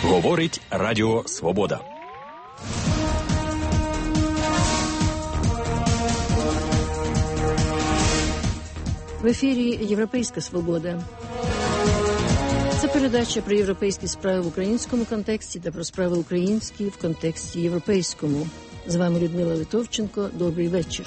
Говорить Радіо Свобода. В ефірі «Європейська свобода». Це передача про європейські справи в українському контексті та про справи українські в контексті європейському. З вами Людмила Литовченко. Добрий вечір.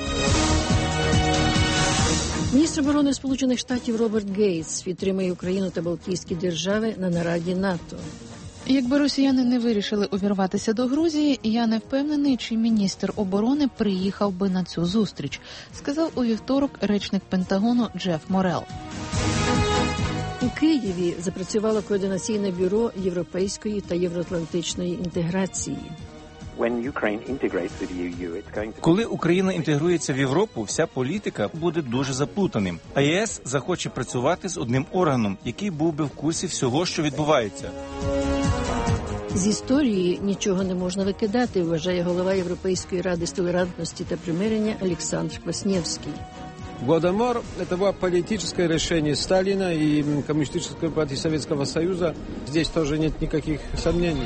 Міністр оборони Сполучених Штатів Роберт Гейтс підтримує Україну та Балтійські держави на нараді НАТО. Якби росіяни не вирішили увірватися до Грузії, я не впевнений, чи міністр оборони приїхав би на цю зустріч, сказав у вівторок речник Пентагону Джеф Морел. У Києві запрацювало координаційне бюро європейської та євроатлантичної інтеграції. Коли Україна інтегрується в Європу, вся політика буде дуже заплутаним. А ЄС захоче працювати з одним органом, який був би в курсі всього, що відбувається. З історії нічого не можна викидати, вважає голова Європейської ради з толерантності та примирення Олександр Квасневський. Голодомор – это было политическое решение Сталина и Коммунистической партии Советского Союза. Здесь тоже нет никаких сомнений.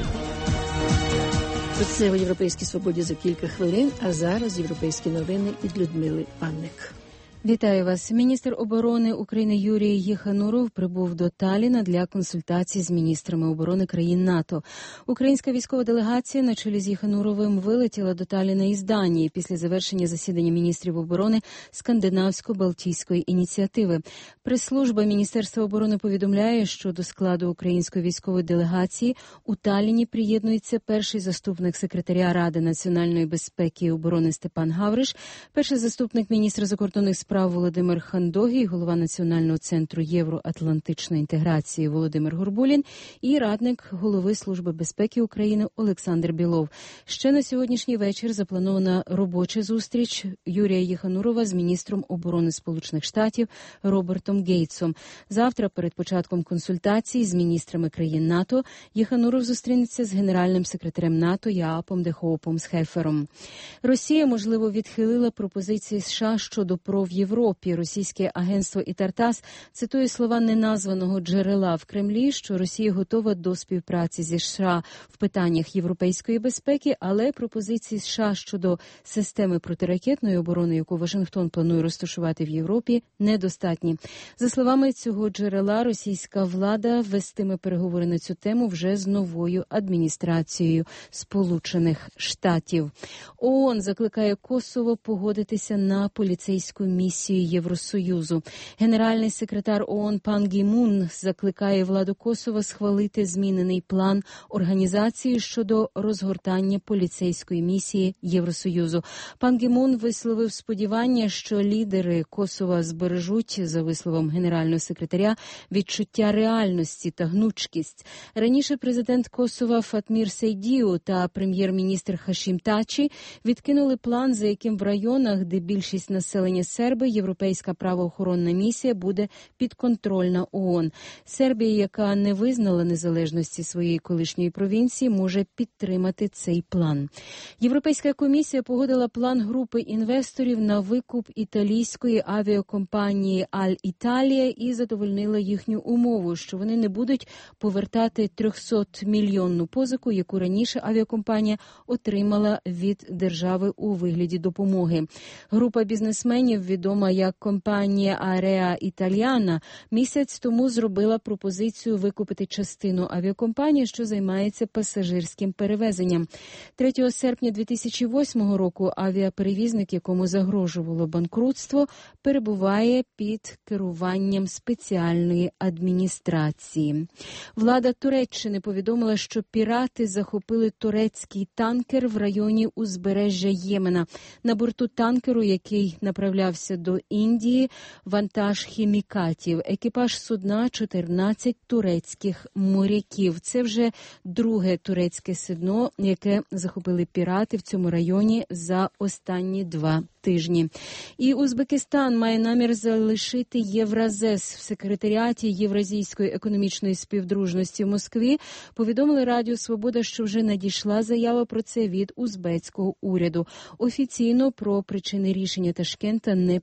Це у «Європейській свободі» за кілька хвилин, а зараз європейські новини від Людмили Панник. Вітаю вас. Міністр оборони України Юрій Єхануров прибув до Талліна для консультацій з міністрами оборони країн НАТО. Українська військова делегація на чолі з Єхануровим вилетіла до Талліна із Данії після завершення засідання міністрів оборони Скандинавсько-Балтійської ініціативи. Прес-служба Міністерства оборони повідомляє, що до складу української військової делегації у Талліні приєднується перший заступник секретаря Ради національної безпеки і оборони Степан Гавриш, перший заступник міністра закордонних справ Володимир Хандогій, голова Національного центру євроатлантичної інтеграції Володимир Горбулін і радник голови Служби безпеки України Олександр Білов. Ще на сьогоднішній вечір запланована робоча зустріч Юрія Єханурова з міністром оборони Сполучених Штатів Робертом Гейтсом. Завтра, перед початком консультацій з міністрами країн НАТО, Єхануров зустрінеться з генеральним секретарем НАТО Яапом де Хоопом Схефером. Росія, можливо, відхилила пропозиції США щодо ПРО в Європі. Російське агентство «Ітартас» цитує слова неназваного джерела в Кремлі, що Росія готова до співпраці зі США в питаннях європейської безпеки, але пропозиції США щодо системи протиракетної оборони, яку Вашингтон планує розташувати в Європі, недостатні. За словами цього джерела, російська влада вестиме переговори на цю тему вже з новою адміністрацією Сполучених Штатів. ООН закликає Косово погодитися на поліцейську місію Євросоюзу. Генеральний секретар ООН Пан Гі Мун закликає владу Косова схвалити змінений план організації щодо розгортання поліцейської місії Євросоюзу. Пан Гі Мун висловив сподівання, що лідери Косова збережуть, за висловом генерального секретаря, відчуття реальності та гнучкість. Раніше президент Косова Фатмір Сейдіу та прем'єр-міністр Хашім Тачі відкинули план, за яким в районах, де більшість населення серби, європейська правоохоронна місія буде підконтрольна ООН. Сербія, яка не визнала незалежності своєї колишньої провінції, може підтримати цей план. Європейська комісія погодила план групи інвесторів на викуп італійської авіакомпанії Аль-Італія і задовольнила їхню умову, що вони не будуть повертати 300-мільйонну позику, яку раніше авіакомпанія отримала від держави у вигляді допомоги. Група бізнесменів, відома як компанія Ареа Італіана, місяць тому зробила пропозицію викупити частину авіакомпанії, що займається пасажирським перевезенням. 3 серпня 2008 року авіаперевізник, якому загрожувало банкрутство, перебуває під керуванням спеціальної адміністрації. Влада Туреччини повідомила, що пірати захопили турецький танкер в районі узбережжя Ємена. На борту танкеру, який направлявся до Індії, вантаж хімікатів. Екіпаж судна – 14 турецьких моряків. Це вже друге турецьке судно, яке захопили пірати в цьому районі за останні 2 тижні. І Узбекистан має намір залишити Євразес. В секретаріаті Євразійської економічної співдружності в Москві повідомили Радіо Свобода, що вже надійшла заява про це від узбецького уряду. Офіційно про причини рішення Ташкента не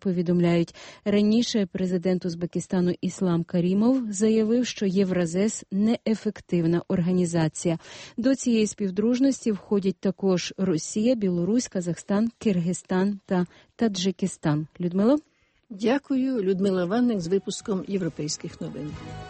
повідомляють. Раніше президент Узбекистану Іслам Карімов заявив, що Євразес – неефективна організація. До цієї співдружності входять також Росія, Білорусь, Казахстан, Киргизстан та Таджикистан. Людмило? Дякую. Людмила Ванник з випуском європейських новин.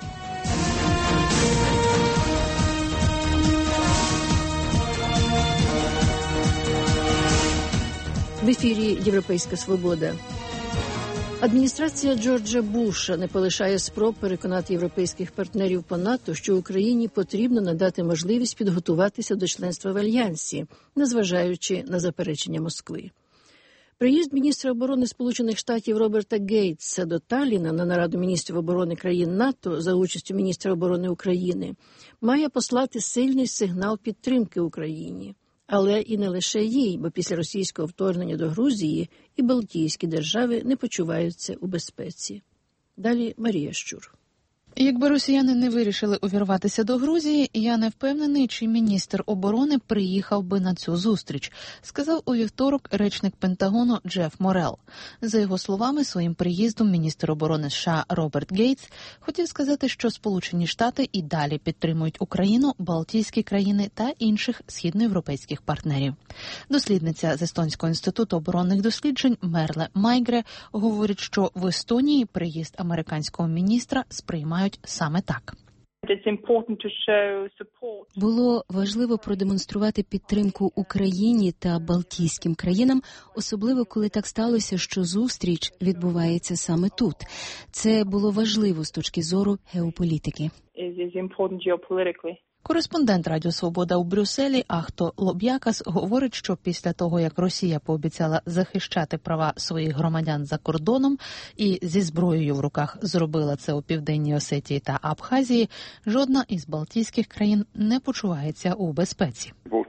В ефірі «Європейська свобода». Адміністрація Джорджа Буша не полишає спроб переконати європейських партнерів по НАТО, що Україні потрібно надати можливість підготуватися до членства в Альянсі, незважаючи на заперечення Москви. Приїзд міністра оборони Сполучених Штатів Роберта Гейтса до Талліна на нараду міністрів оборони країн НАТО за участю міністра оборони України має послати сильний сигнал підтримки Україні. Але і не лише їй, бо після російського вторгнення до Грузії і Балтійські держави не почуваються у безпеці. Далі Марія Щур. Якби росіяни не вирішили увірватися до Грузії, я не впевнений, чи міністр оборони приїхав би на цю зустріч, сказав у вівторок речник Пентагону Джеф Морел. За його словами, своїм приїздом міністр оборони США Роберт Гейтс хотів сказати, що Сполучені Штати і далі підтримують Україну, Балтійські країни та інших східноєвропейських партнерів. Дослідниця з Естонського інституту оборонних досліджень Мерле Майгре говорить, що в Естонії приїзд американського міністра сприймають саме так. Було важливо продемонструвати підтримку Україні та Балтійським країнам, особливо коли так сталося, що зустріч відбувається саме тут. Це було важливо з точки зору геополітики. Кореспондент Радіо Свобода у Брюсселі Ахто Лоб'якас говорить, що після того, як Росія пообіцяла захищати права своїх громадян за кордоном і зі зброєю в руках зробила це у Південній Осетії та Абхазії, жодна із балтійських країн не почувається у безпеці.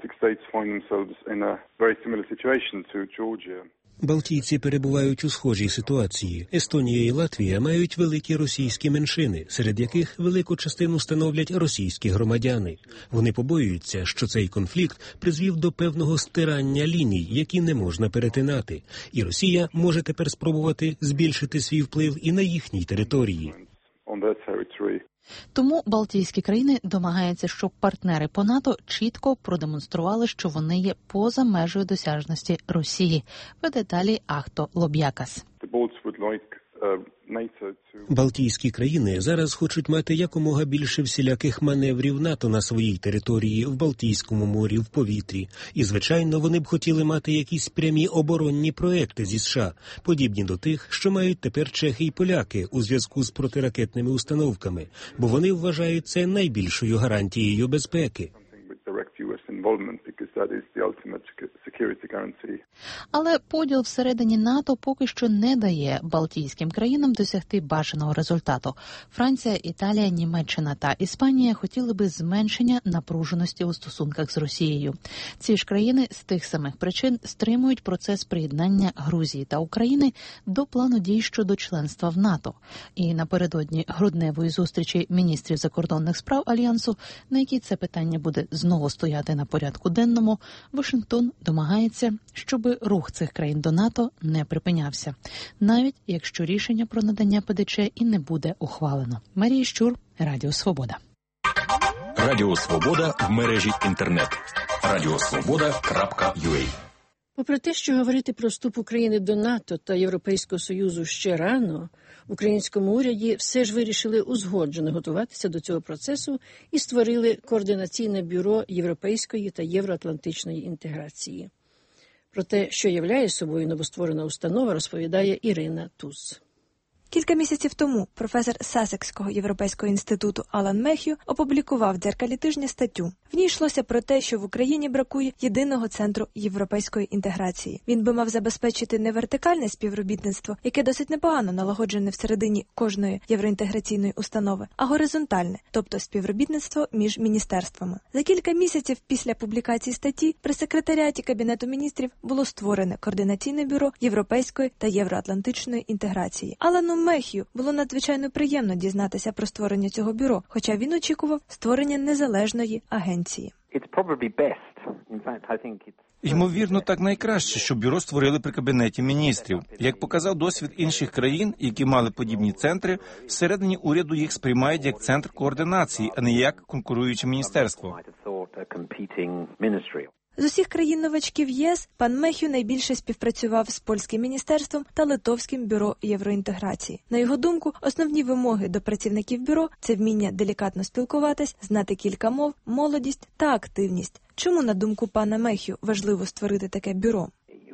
Балтійці перебувають у схожій ситуації. Естонія і Латвія мають великі російські меншини, серед яких велику частину становлять російські громадяни. Вони побоюються, що цей конфлікт призвів до певного стирання ліній, які не можна перетинати. І Росія може тепер спробувати збільшити свій вплив і на їхній території. Тому балтійські країни домагаються, щоб партнери по НАТО чітко продемонстрували, що вони є поза межею досяжності Росії. Веде далі Ахто Лоб'якас. Балтійські країни зараз хочуть мати якомога більше всіляких маневрів НАТО на своїй території, в Балтійському морі, в повітрі. І, звичайно, вони б хотіли мати якісь прямі оборонні проекти зі США, подібні до тих, що мають тепер чехи і поляки у зв'язку з протиракетними установками, бо вони вважають це найбільшою гарантією безпеки. Але поділ всередині НАТО поки що не дає балтійським країнам досягти бажаного результату. Франція, Італія, Німеччина та Іспанія хотіли би зменшення напруженості у стосунках з Росією. Ці ж країни з тих самих причин стримують процес приєднання Грузії та України до плану дій щодо членства в НАТО. І напередодні грудневої зустрічі міністрів закордонних справ Альянсу, на якій це питання буде знову стояти на порядку денному, Вашингтон домагається, щоб рух цих країн до НАТО не припинявся, навіть якщо рішення про надання ПДЧ і не буде ухвалено. Марія Щур, Радіо Свобода. Радіо Свобода в мережі інтернет. radiosvoboda.ua. Попри те, що говорити про вступ України до НАТО та Європейського Союзу ще рано, в українському уряді все ж вирішили узгоджено готуватися до цього процесу і створили Координаційне бюро європейської та євроатлантичної інтеграції. Про те, що являє собою новостворена установа, розповідає Ірина Туз. Кілька місяців тому професор Сасекського європейського інституту Алан Мехью опублікував в дзеркалі тижня статтю. В ній йшлося про те, що в Україні бракує єдиного центру європейської інтеграції. Він би мав забезпечити не вертикальне співробітництво, яке досить непогано налагоджене всередині кожної євроінтеграційної установи, а горизонтальне, тобто співробітництво між міністерствами. За кілька місяців після публікації статті при секретаріаті Кабінету міністрів було створене Координаційне бюро європейської та євроатлантичної інтеграції. Алану Мехью було надзвичайно приємно дізнатися про створення цього бюро, хоча він очікував створення незалежної агенції. Ймовірно, так найкраще, щоб бюро створили при Кабінеті міністрів. Як показав досвід інших країн, які мали подібні центри, всередині уряду їх сприймають як центр координації, а не як конкуруюче міністерство. З усіх країн-новачків ЄС пан Мехью найбільше співпрацював з польським міністерством та литовським бюро євроінтеграції. На його думку, основні вимоги до працівників бюро – це вміння делікатно спілкуватись, знати кілька мов, молодість та активність. Чому, на думку пана Мехью, важливо створити таке бюро?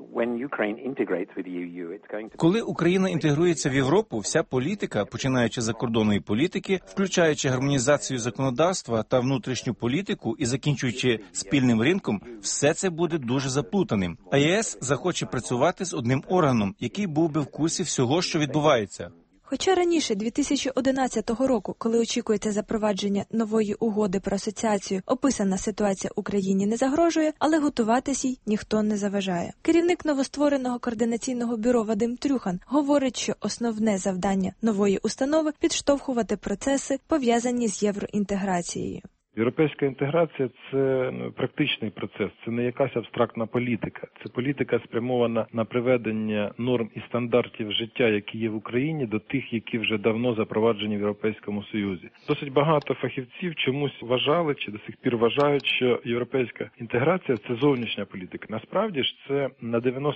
Коли Україна інтегрується в Європу, вся політика, починаючи з закордонної політики, включаючи гармонізацію законодавства та внутрішню політику і закінчуючи спільним ринком, все це буде дуже заплутаним. А ЄС захоче працювати з одним органом, який був би в курсі всього, що відбувається. Хоча раніше, 2011 року, коли очікується запровадження нової угоди про асоціацію, описана ситуація Україні не загрожує, але готуватись їй ніхто не заважає. Керівник новоствореного координаційного бюро Вадим Трюхан говорить, що основне завдання нової установи – підштовхувати процеси, пов'язані з євроінтеграцією. Європейська інтеграція – це практичний процес, це не якась абстрактна політика. Це політика спрямована на приведення норм і стандартів життя, які є в Україні, до тих, які вже давно запроваджені в Європейському Союзі. Досить багато фахівців чомусь вважали, чи до сих пір вважають, що європейська інтеграція – це зовнішня політика. Насправді ж це на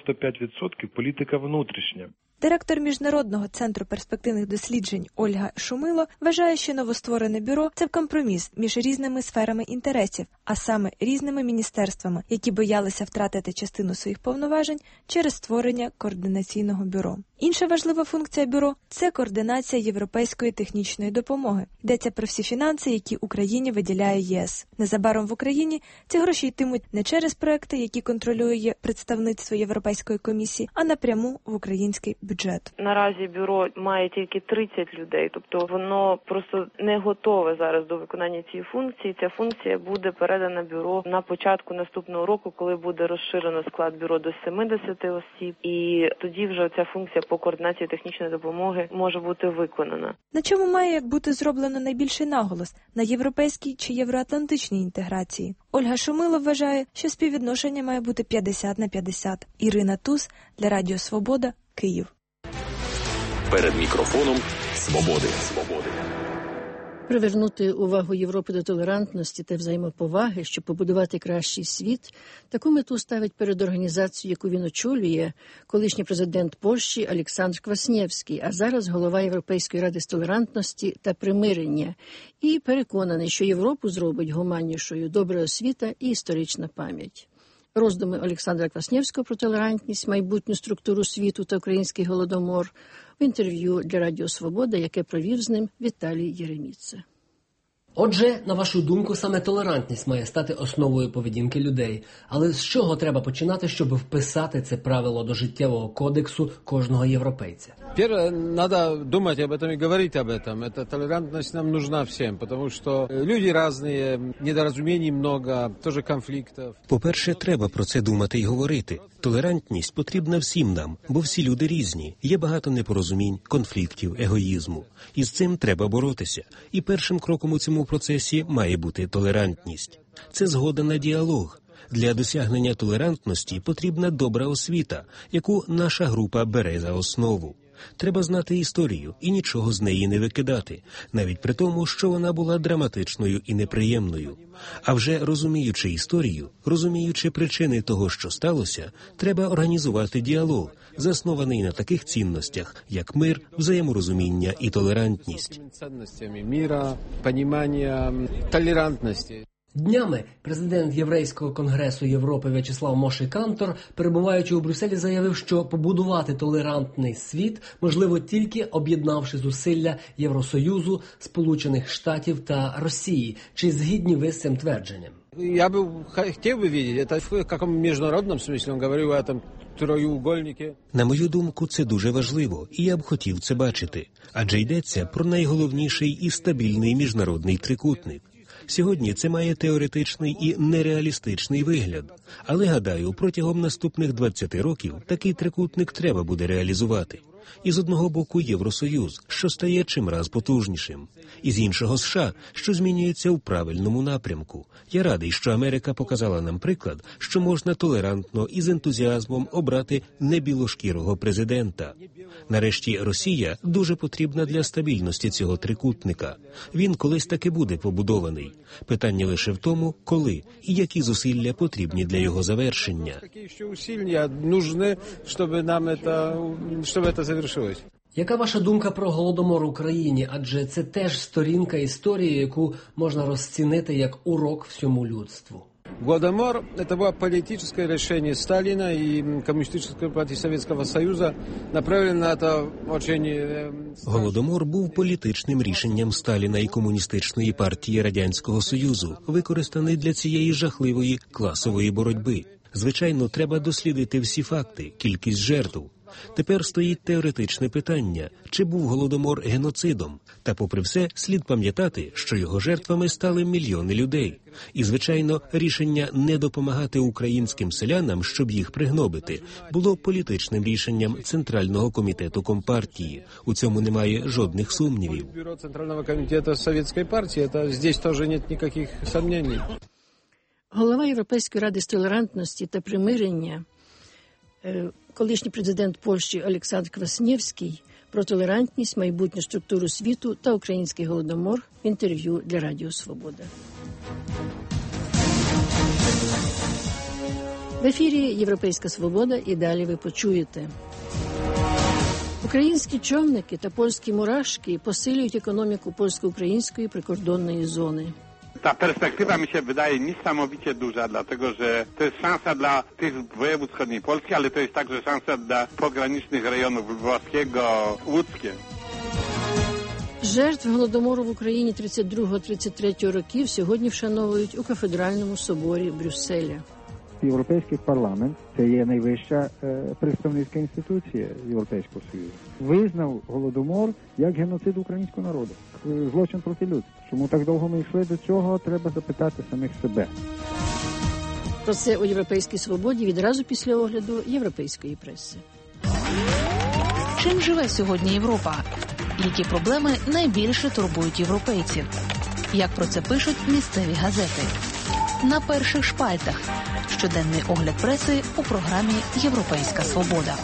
95% політика внутрішня. Директор Міжнародного центру перспективних досліджень Ольга Шумило вважає, що новостворене бюро – це компроміс між різними сферами інтересів, а саме різними міністерствами, які боялися втратити частину своїх повноважень через створення координаційного бюро. Інша важлива функція бюро – це координація європейської технічної допомоги. Йдеться про всі фінанси, які Україні виділяє ЄС. Незабаром в Україні ці гроші йтимуть не через проекти, які контролює представництво Європейської комісії, а напряму в український бюджет. Наразі бюро має тільки 30 людей, тобто воно просто не готове зараз до виконання цієї функції. Ця функція буде передана бюро на початку наступного року, коли буде розширено склад бюро до 70 осіб, і тоді вже ця функція по координації технічної допомоги може бути виконана. На чому має як бути зроблено найбільший наголос? На європейській чи євроатлантичній інтеграції? Ольга Шумило вважає, що співвідношення має бути 50/50. Ірина Туз для Радіо Свобода, Київ. Перед мікрофоном «Свободи». Привернути увагу Європи до толерантності та взаємоповаги, щоб побудувати кращий світ, таку мету ставить перед організацією, яку він очолює, колишній президент Польщі Олександр Кваснєвський, а зараз голова Європейської ради з толерантності та примирення. І переконаний, що Європу зробить гуманнішою добра освіта і історична пам'ять. Роздуми Олександра Кваснєвського про толерантність, майбутню структуру світу та український голодомор в інтерв'ю для Радіо Свобода, яке провів з ним Віталій Єреміца. Отже, на вашу думку, саме толерантність має стати основою поведінки людей. Але з чого треба починати, щоб вписати це правило до життєвого кодексу кожного європейця? Первое, надо думать об этом и говорить об этом. Эта толерантность нам нужна всем, потому что люди разные, недоразумений много, тоже конфликтов. По-перше, треба про це думати і говорити. Толерантність потрібна всім нам, бо всі люди різні. Є багато непорозумінь, конфліктів, егоїзму. І з цим треба боротися. І першим кроком у цьому процесі має бути толерантність. Це згода на діалог. Для досягнення толерантності потрібна добра освіта, яку наша група бере за основу. Треба знати історію і нічого з неї не викидати, навіть при тому, що вона була драматичною і неприємною. А вже розуміючи історію, розуміючи причини того, що сталося, треба організувати діалог, заснований на таких цінностях, як мир, взаєморозуміння і толерантність. Мира, понімання, толерантності. Днями президент Єврейського конгресу Європи В'ячеслав Моші Кантор, перебуваючи у Брюсселі, заявив, що побудувати толерантний світ можливо тільки об'єднавши зусилля Євросоюзу, Сполучених Штатів та Росії. Чи згідні ви з цим твердженням? Я бы хотел бы видеть, это в каком международном смысле, он говорил о этом троюгольнике. На мою думку, це дуже важливо, і я б хотів це бачити. Адже йдеться про найголовніший і стабільний міжнародний трикутник. Сьогодні це має теоретичний і нереалістичний вигляд. Але, гадаю, протягом наступних 20 років такий трикутник треба буде реалізувати. І з одного боку Євросоюз, що стає чимраз потужнішим. І з іншого США, що змінюється у правильному напрямку. Я радий, що Америка показала нам приклад, що можна толерантно і з ентузіазмом обрати небілошкірого президента. Нарешті Росія дуже потрібна для стабільності цього трикутника. Він колись таки буде побудований. Питання лише в тому, коли і які зусилля потрібні для його завершення. Які ще зусилля потрібні, щоб це завершилось? Яка ваша думка про Голодомор в Україні? Адже це теж сторінка історії, яку можна розцінити як урок всьому людству. Голодомор – это было политическое решение Сталина и Коммунистической партии Советского Союза, направлено на это очень... Голодомор був політичним рішенням Сталіна і Комуністичної партії Радянського Союзу, використаний для цієї жахливої класової боротьби. Звичайно, треба дослідити всі факти, кількість жертв. Тепер стоїть теоретичне питання, чи був Голодомор геноцидом. Та попри все, слід пам'ятати, що його жертвами стали мільйони людей. І, звичайно, рішення не допомагати українським селянам, щоб їх пригнобити, було політичним рішенням Центрального комітету Компартії. У цььому немає жодних сумнівів. Бюро Центрального комітету Совєтської партії, здесь теж немає ніяких сумнівів. Голова Європейської ради з толерантності та примирення, колишній президент Польщі Олександр Кваснєвський, про толерантність, майбутню структуру світу та український Голодомор в інтерв'ю для Радіо Свобода. В ефірі «Європейська Свобода» і далі ви почуєте. Українські човники та польські мурашки посилюють економіку польсько-української прикордонної зони. Ta perspektywa mi się wydaje niesamowicie duża, dlatego że to jest szansa dla tych województw wschodniej Polski, ale to jest także szansa dla pogranicznych rejonów Lwowskiego, Łódzkie. Жертв Голодомору в Україні 32-33 років сьогодні вшановують у Кафедральному соборі Брюсселя. Європейський парламент – це є найвища представницька інституція Європейського Союзу. Визнав Голодомор як геноцид українського народу, злочин проти людства. Чому так довго ми йшли до цього, треба запитати самих себе. Про це у «Європейській Свободі» відразу після огляду європейської преси. Чим живе сьогодні Європа? Які проблеми найбільше турбують європейців? Як про це пишуть місцеві газети? На перших шпальтах. Щоденний огляд преси у програмі «Європейська Свобода».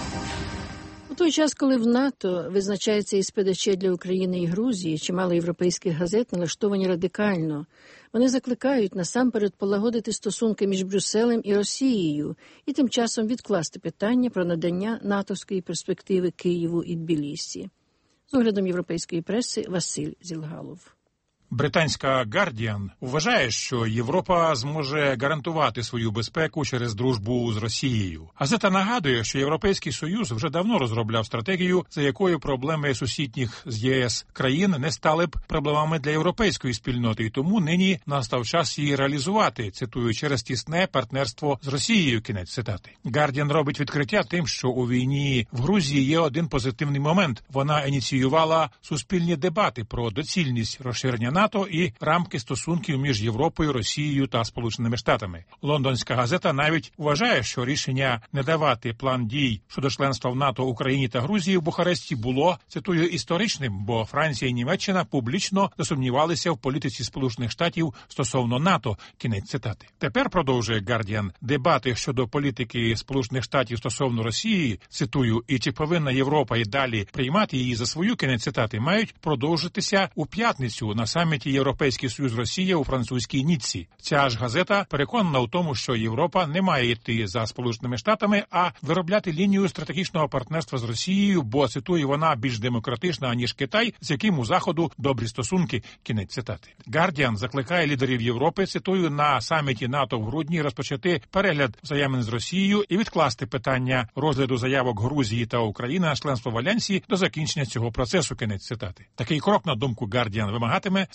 У той час, коли в НАТО визначається із СПДЧ для України і Грузії, чимало європейських газет налаштовані радикально. Вони закликають насамперед полагодити стосунки між Брюсселем і Росією і тим часом відкласти питання про надання натовської перспективи Києву і Тбілісі. З оглядом європейської преси Василь Зілгалов. Британська «Гардіан» вважає, що Європа зможе гарантувати свою безпеку через дружбу з Росією. Газета нагадує, що Європейський Союз вже давно розробляв стратегію, за якою проблеми сусідніх з ЄС країн не стали б проблемами для європейської спільноти, і тому нині настав час її реалізувати, цитую, через тісне партнерство з Росією, кінець цитати. «Гардіан» робить відкриття тим, що у війні в Грузії є один позитивний момент. Вона ініціювала суспільні дебати про доцільність розширення НАТО і рамки стосунків між Європою, Росією та Сполученими Штатами. Лондонська газета навіть вважає, що рішення не давати план дій щодо членства в НАТО Україні та Грузії в Бухаресті було, цитую, історичним, бо Франція і Німеччина публічно засумнівалися в політиці Сполучених Штатів стосовно НАТО, кінець цитати. Тепер, продовжує «Гардіан», дебати щодо політики Сполучених Штатів стосовно Росії, цитую, і чи повинна Європа і далі приймати її за свою, кінець цитати, мають продовжитися у п'ятницю на саміті Європейський Союз Росія у французькій Ніцці. Ця ж газета переконана у тому, що Європа не має йти за Сполученими Штатами, а виробляти лінію стратегічного партнерства з Росією, бо, цитую, вона більш демократична, ніж Китай, з яким у Заходу добрі стосунки, кінець цитати. «Гардіан» закликає лідерів Європи, цитую, на саміті НАТО в грудні розпочати перегляд взаємин з Росією і відкласти питання розгляду заявок Грузії та України на членство в Альянсі до закінчення цього процесу, кінець цитати. Такий крок, на думку «Гардіан», вимагатиме,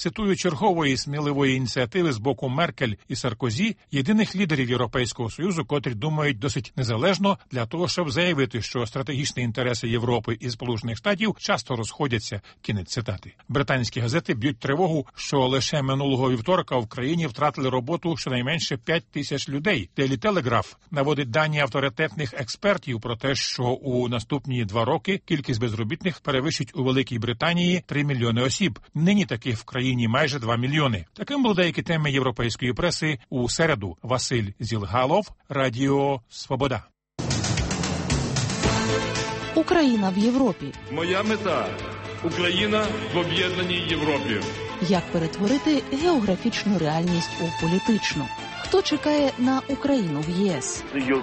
цитую чергової сміливої ініціативи з боку Меркель і Саркозі, єдиних лідерів Європейського Союзу, котрі думають досить незалежно для того, щоб заявити, що стратегічні інтереси Європи і Сполучених Штатів часто розходяться. Кінець цитати. Британські газети б'ють тривогу, що лише минулого вівторка в країні втратили роботу щонайменше 5 тисяч людей. Daily Telegraph наводить дані авторитетних експертів про те, що у наступні 2 роки кількість безробітних перевищить у Великій Британії 3 мільйони осіб. Нині таких в країні майже 2 мільйони. Таким були деякі теми європейської преси у середу. Василь Зілгалов, Радіо Свобода. Україна в Європі. Моя мета – Україна в об'єднаній Європі. Як перетворити географічну реальність у політичну? Хто чекає на Україну в ЄС?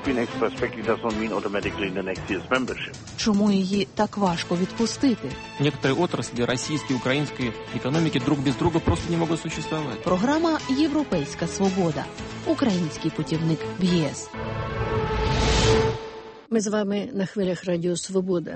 Чому її так важко відпустити? Некоторые отрасли российской и украинской экономики друг без друга просто не могут существовать. Програма «Європейська свобода». Український путівник в ЄС. Ми з вами на хвилях Радіо Свобода.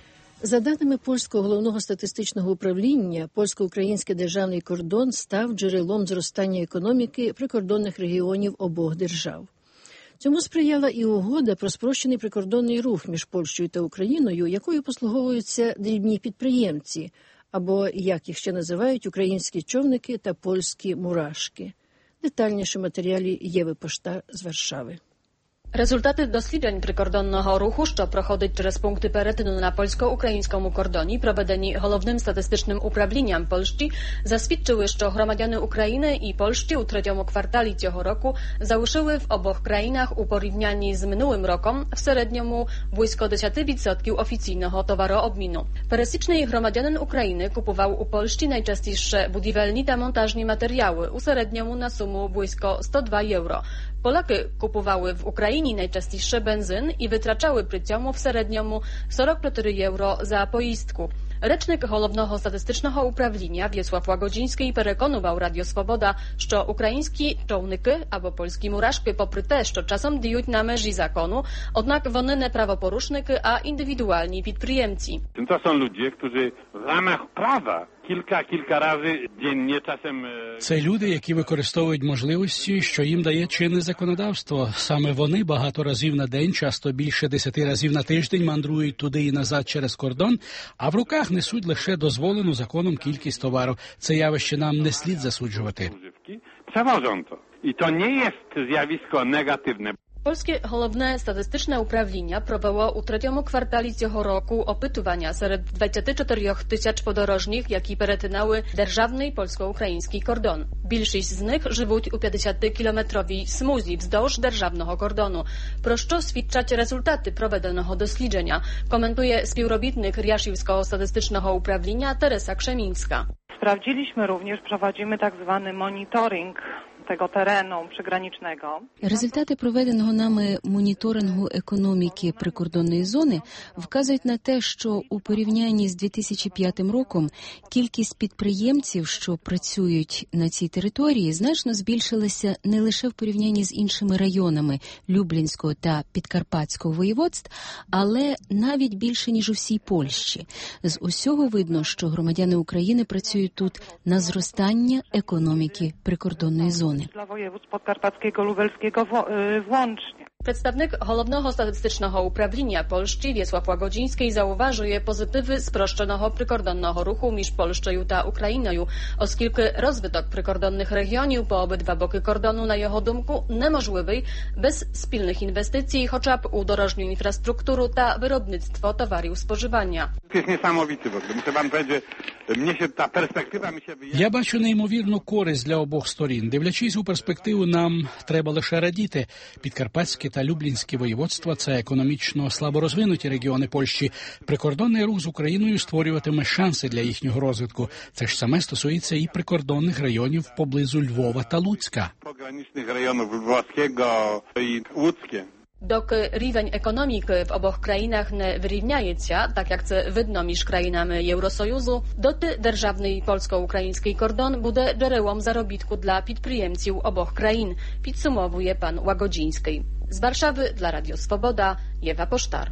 За даними Польського головного статистичного управління, польсько-український державний кордон став джерелом зростання економіки прикордонних регіонів обох держав. Цьому сприяла і угода про спрощений прикордонний рух між Польщею та Україною, якою послуговуються дрібні підприємці, або, як їх ще називають, українські човники та польські мурашки. Детальніше в матеріалі Єви Поштар з Варшави. Результати досліджень прикордонного руху, що проходить через пункти перетину на польсько-українському кордоні, проведені Головним статистичним управлінням Польщі, засвідчили, що громадяни України і Польщі у третьому кварталі цього року залишили в обох країнах у порівнянні з минулим роком в середньому близько 10% офіційного товарообміну. Пересічний громадянин України kupował у Польщі найчастіше будівельні та монтажні матеріали у середньому на суму близько 102 євро. Polacy kupowały w Ukrainie najczęściej benzyn i wytraczały przy цьому в середньому 44 євро за поїздку. Речник Головного статистичного управління Wiesław Łagodziński переконував Радіо Свобода, що українські човники або польські мурашки, попри те, що часом діють на межі закону, однак вони не правопорушники, а індивідуальні підприємці. To są ludzie, którzy w ramach prawa kilka razy dziennie czasem... Це люди, які використовують можливості, що їм дає чинне законодавство. Саме вони багато разів на день, часто більше 10 разів на тиждень мандрують туди і назад через кордон, а в руках несуть лише дозволену законом кількість товару. Це явище нам не слід засуджувати. Przewożą to. I to nie jest zjawisko negatywne. Polskie Головне статистичне управління провело у третьому кварталі цього року опитування серед 24 тисяч подорожніх, які перетинали державний польсько-український кордон. Більшість з них живуть у 50-кілометровій смузі вздовж державного кордону. Про що свідчать результати проведеного дослідження, коментує співробітник Riaszівського статистичного управління Teresa Krzemińska. Sprawdziliśmy również, prowadzimy tak zwany monitoring tego terenu przygranicznego. Результати проведеного нами моніторингу економіки прикордонної зони вказують на те, що у порівнянні з 2005 роком кількість підприємців, що працюють на цій території, значно збільшилася не лише в порівнянні з іншими районами Люблінського та Підкарпатського воєводств, але навіть більше, ніж у всій Польщі. З усього видно, що громадяни України працюють тут на зростання економіки прикордонної зони. Dla województw podkarpackiego, lubelskiego włącznie. Представник Головного статистичного управління Польщі Wiesław Łagodziński зауважує позитиви спрощеного прикордонного руху між Польщею та Україною, оскільки розвиток прикордонних регіонів по обидва боки кордону, на його думку, неможливий без спільних інвестицій, хоча б у дорожню інфраструктуру та виробництво товарів споживання. To jest niesamowite, bo muszę wam powiedzieć, że ta perspektywa mi się wyjaśnia. Я бачу неймовірну користь для обох сторін. Дивлячись у перспективу, нам треба лише радіти. Підкарпатське та Люблінське воєводства – це економічно слаборозвинуті регіони Польщі. Прикордонний рух з Україною створюватиме шанси для їхнього розвитку. Це ж саме стосується і прикордонних районів поблизу Львова та Луцька. Пограничних районів Львовського і Луцьке. Доки рівень економіки в обох країнах не вирівняється, так як це видно між країнами Євросоюзу, доти державний польсько-український кордон буде джерелом заробітку для підприємців обох країн, підсумовує pan Łagodziński. Z Warszawy dla Radio Swoboda, Ewa Posztar.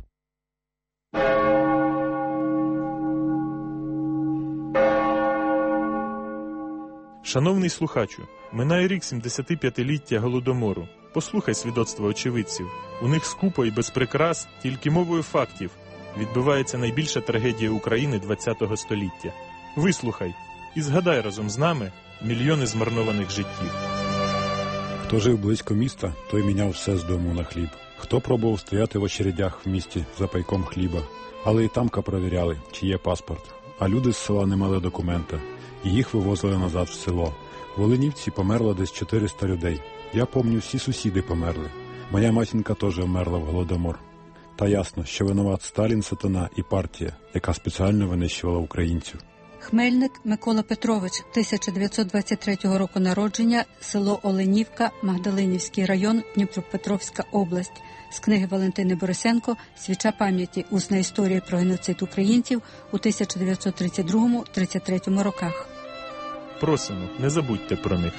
Шановний слухачу, минає рік 75-ліття Голодомору. Послухай свідоцтва очевидців. У них скупо і без прикрас, тільки мовою фактів, відбувається найбільша трагедія України ХХ століття. Вислухай і згадай разом з нами мільйони змарнованих життів. Хто жив близько міста, той міняв все з дому на хліб. Хто пробував стояти в очередях в місті за пайком хліба. Але і тамка перевіряли, чи є паспорт. А люди з села не мали документа. І їх вивозили назад в село. В Оленівці померло десь 400 людей. Я пам'ятаю, всі сусіди померли. Моя матінка теж вмерла в Голодомор. Та ясно, що винуват Сталін, сатана і партія, яка спеціально винищувала українців. Хмельник Микола Петрович, 1923 року народження, село Оленівка, Магдалинівський район, Дніпропетровська область. З книги Валентини Борисенко «Свіча пам'яті. Усна історія про геноцид українців у 1932-33 роках». Просимо, не забудьте про них.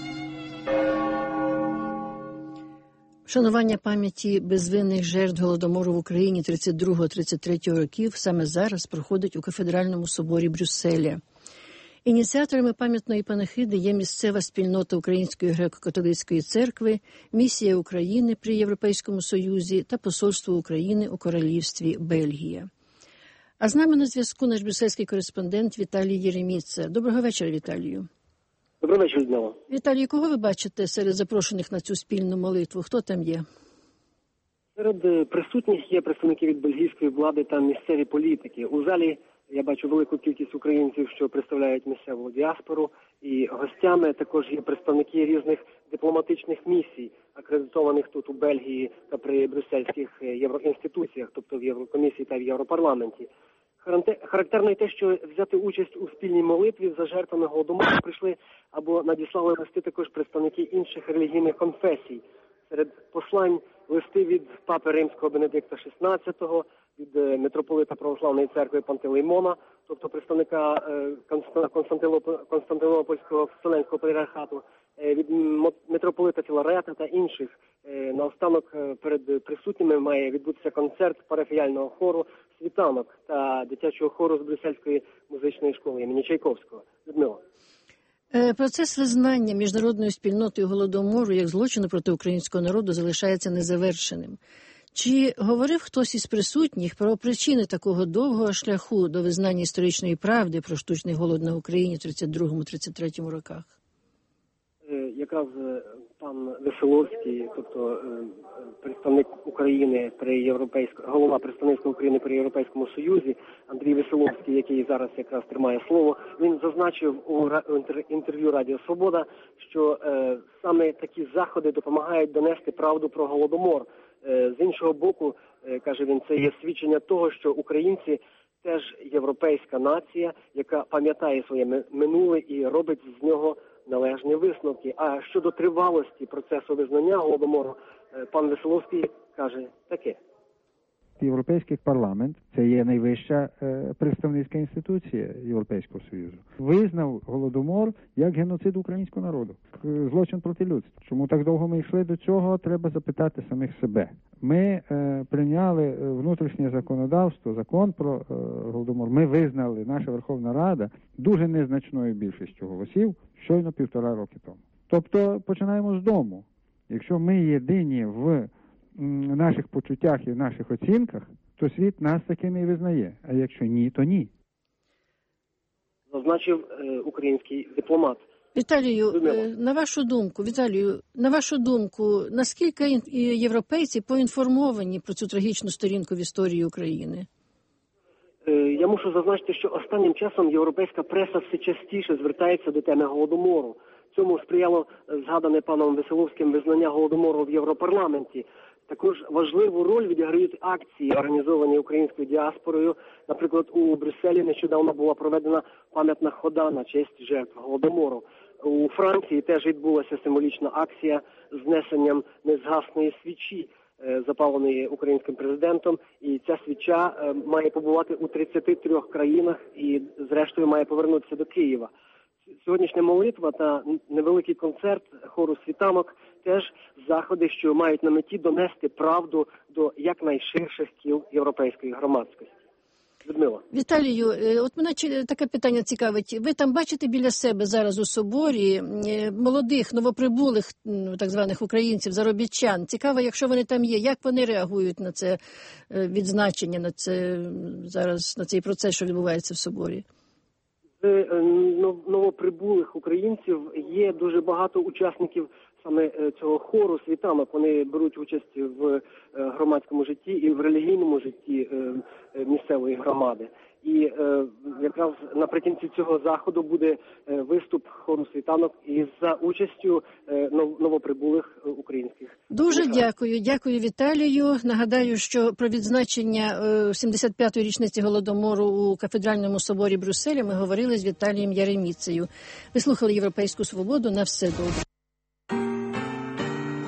Вшанування пам'яті безвинних жертв Голодомору в Україні 32-33 років саме зараз проходить у Кафедральному соборі Брюсселя. Ініціаторами пам'ятної панахиди є місцева спільнота Української греко-католицької церкви, місія України при Європейському Союзі та Посольство України у Королівстві Бельгія. А з нами на зв'язку наш брюссельський кореспондент Віталій Єреміца. Доброго вечора, Віталію. Доброго вечора, Людмила. Віталій, кого ви бачите серед запрошених на цю спільну молитву? Хто там є? Серед присутніх є представники від бельгійської влади та місцеві політики. У залі я бачу велику кількість українців, що представляють місцеву діаспору. І гостями також є представники різних дипломатичних місій, акредитованих тут у Бельгії та при брюссельських євроінституціях, тобто в Єврокомісії та в Європарламенті. Характерно й те, що взяти участь у спільній молитві за жертвами Голодомору прийшли або надіслали листи також представники інших релігійних конфесій. Серед послань листи від папи Римського Бенедикта XVI, від митрополита Православної церкви Пантелеймона, тобто представника Константинопольського Вселенського патріархату, від митрополита Філарета та інших. Наостанок перед присутніми має відбутися концерт парафіяльного хору «Світанок» та дитячого хору з Брюссельської музичної школи імені Чайковського. Людмила. Процес визнання міжнародною спільнотою Голодомору як злочину проти українського народу залишається незавершеним. Чи говорив хтось із присутніх про причини такого довгого шляху до визнання історичної правди про штучний голод на Україні в 32-33 роках? Якраз пан Веселовський, тобто представник України голова представництва України при Європейському Союзі, Андрій Веселовський, який зараз якраз тримає слово, він зазначив у інтерв'ю Радіо Свобода, що саме такі заходи допомагають донести правду про Голодомор. З іншого боку, каже він, це є свідчення того, що українці теж європейська нація, яка пам'ятає своє минуле і робить з нього належні висновки. А щодо тривалості процесу визнання Голодомору, пан Веселовський каже таке. Європейський парламент – це є найвища представницька інституція Європейського Союзу. Визнав Голодомор як геноцид українського народу, злочин проти людства. Чому так довго ми йшли до цього, треба запитати самих себе. Ми прийняли внутрішнє законодавство, закон про Голодомор. Ми визнали, наша Верховна Рада, дуже незначною більшістю голосів, щойно 1,5 роки тому. Тобто починаємо з дому. Якщо ми єдині в наших почуттях і в наших оцінках, то світ нас такими і визнає. А якщо ні, то ні. Зазначив український дипломат. Віталію, на вашу думку, наскільки європейці поінформовані про цю трагічну сторінку в історії України? Я мушу зазначити, що останнім часом європейська преса все частіше звертається до теми Голодомору. Цьому сприяло згадане паном Веселовським визнання Голодомору в Європарламенті. Також важливу роль відіграють акції, організовані українською діаспорою. Наприклад, у Брюсселі нещодавно була проведена пам'ятна хода на честь жертв Голодомору. У Франції теж відбулася символічна акція з знесенням незгасної свічі, запаленої українським президентом. І ця свіча має побувати у 33 країнах і, зрештою, має повернутися до Києва. Сьогоднішня молитва та невеликий концерт хору «Світанок» теж заходи, що мають на меті донести правду до якнайширших кіл європейської громадськості. Людмила. Віталію, от мене таке питання цікавить. Ви там бачите біля себе зараз у соборі молодих, новоприбулих, так званих українців, заробітчан. Цікаво, якщо вони там є, як вони реагують на це відзначення, на це зараз, на цей процес, що відбувається в соборі? Новоприбулих українців є дуже багато учасників саме цього хору світанок. Вони беруть участь в громадському житті і в релігійному житті місцевої громади. І якраз наприкінці цього заходу буде виступ хору світанок із за участю новоприбулих українських. Дуже дякую. Дякую, Віталію. Нагадаю, що про відзначення 75-ї річниці Голодомору у Кафедральному соборі Брюсселя ми говорили з Віталієм Яреміцею. Ви слухали «Європейську свободу». На все добре.